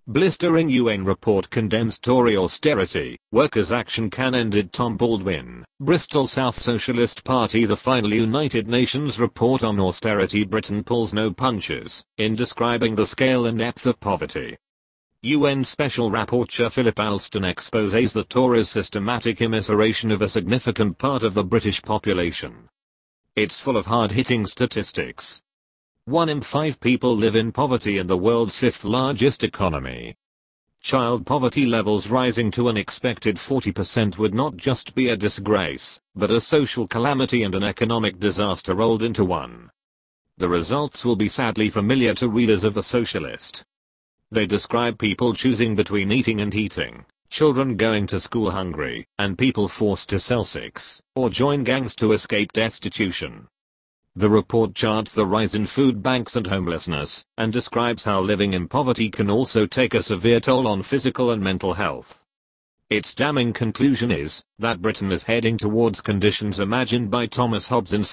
Blistering UN report condemns Tory austerity, workers' action can ended. Tom Baldwin, Bristol South Socialist Party. The final United Nations report on austerity. Britain pulls no punches in describing the scale and depth of poverty. UN Special Rapporteur Philip Alston exposes the Tories' systematic immiseration of a significant part of the British population. It's full of hard-hitting statistics. 1 in 5 people live in poverty in the world's 5th largest economy. Child poverty levels rising to an expected 40% would not just be a disgrace, but a social calamity and an economic disaster rolled into one. The results will be sadly familiar to readers of The Socialist. They describe people choosing between eating and eating, children going to school hungry, and people forced to sell sex or join gangs to escape destitution. The report charts the rise in food banks and homelessness, and describes how living in poverty can also take a severe toll on physical and mental health. Its damning conclusion is that Britain is heading towards conditions imagined by Thomas Hobbes in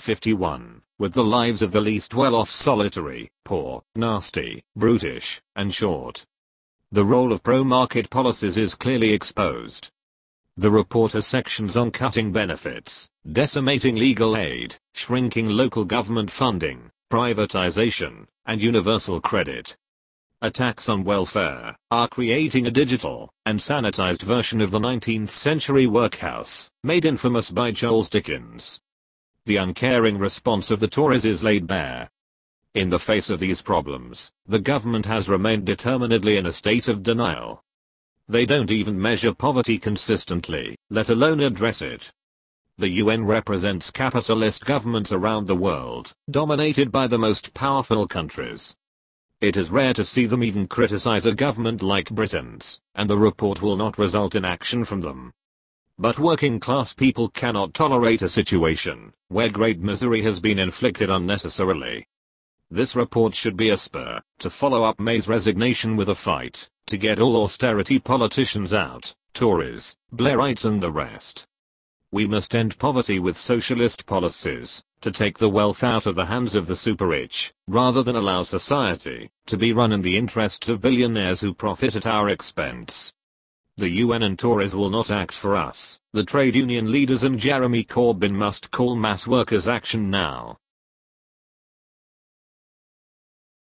1651, with the lives of the least well-off solitary, poor, nasty, brutish, and short. The role of pro-market policies is clearly exposed. The report has sections on cutting benefits, decimating legal aid, shrinking local government funding, privatization, and universal credit. Attacks on welfare are creating a digital and sanitized version of the 19th century workhouse, made infamous by Charles Dickens. The uncaring response of the Tories is laid bare. In the face of these problems, the government has remained determinedly in a state of denial. They don't even measure poverty consistently, let alone address it. The UN represents capitalist governments around the world, dominated by the most powerful countries. It is rare to see them even criticize a government like Britain's, and the report will not result in action from them. But working class people cannot tolerate a situation where great misery has been inflicted unnecessarily. This report should be a spur to follow up May's resignation with a fight to get all austerity politicians out, Tories, Blairites and the rest. We must end poverty with socialist policies to take the wealth out of the hands of the super-rich, rather than allow society to be run in the interests of billionaires who profit at our expense. The UN and Tories will not act for us. The trade union leaders and Jeremy Corbyn must call mass workers' action now.